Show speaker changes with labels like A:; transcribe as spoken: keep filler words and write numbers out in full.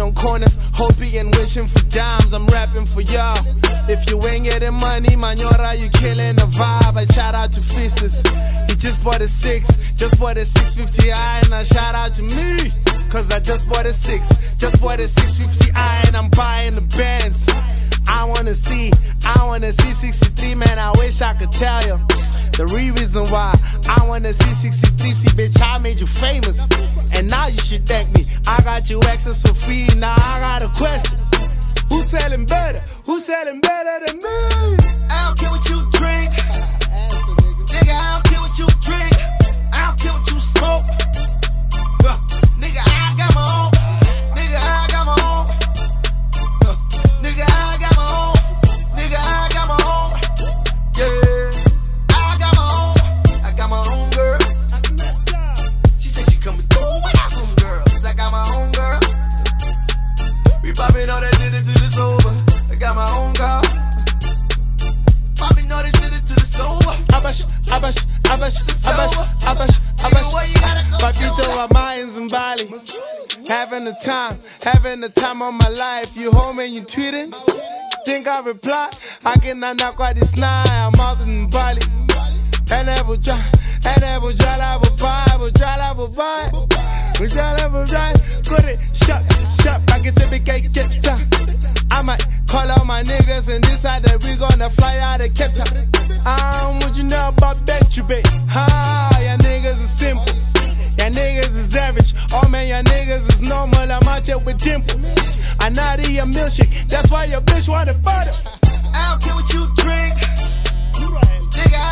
A: on corners, hoping and wishing for dimes. I'm rapping for y'all. If you ain't getting money, Manora, you killing the vibe. I shout out to Fistus. He just bought a six, just bought a six fifty i, and I shout out to me, cause I just bought a six, just bought a six fifty i, and I'm buying the bands. I wanna see, I wanna see sixty-three, man, I wish I could tell you the real reason why I wanna see sixty-three. See, bitch, I made you famous, and now you should thank me. I got you access for free. Now I got a question: who's selling better? Who's selling better than me?
B: I don't care what you drink, nigga. I don't care what you drink. I don't care what you smoke, uh, nigga. I got my own, nigga. I got my own, uh, nigga. I got my own, nigga. I got my own, yeah. I got my own, I got my own girl. She said she coming through without some girls. I got my own girl. We popping all that shit until it's over. I got my own girl. Popping all that shit until it's over.
A: Abash, abash, abash, abash, abash, abash. Papito, I'm out in Zimbali, having the time, having the time of my life. You home and you tweeting? Think I reply? I cannot knock out this night. I'm out in Bali. And I will try, and I will try, I will buy, I will try, I will buy. We try, I will try. Good it, shut, shut. I get to be cake, get time. I might call out my niggas and decide that we gonna fly out of Cape Town. Um, what you know about Betcha Bay? Ha, ya niggas is simple. Ya niggas is average. Oh man, ya niggas is normal. I'm out here with dimples. I not eat a milkshake. That's why your bitch wanted butter.
B: I don't care what you drink, nigga.